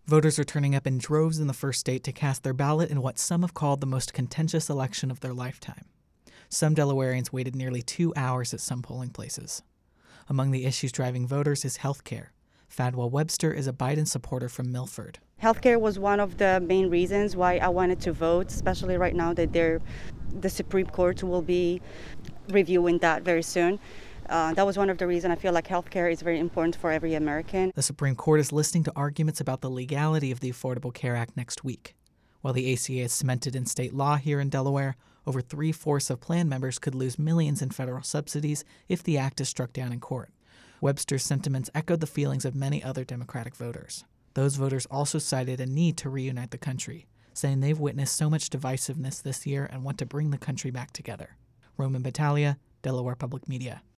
Voters are turning up in droves in the first state to cast their ballot in what some have called the most contentious election of their lifetime. Some Delawareans waited nearly 2 hours at some polling places. Among the issues driving voters is health care. Fadwa Webster is a Biden supporter from Milford. Healthcare was one of the main reasons why I wanted to vote, especially right now that the Supreme Court will be reviewing that very soon. That was one of the reasons I feel like healthcare is very important for every American. The Supreme Court is listening to arguments about the legality of the Affordable Care Act next week. While the ACA is cemented in state law here in Delaware, over 3/4 of plan members could lose millions in federal subsidies if the act is struck down in court. Webster's sentiments echoed the feelings of many other Democratic voters. Those voters also cited a need to reunite the country, saying they've witnessed so much divisiveness this year and want to bring the country back together. Roman Battaglia, Delaware Public Media.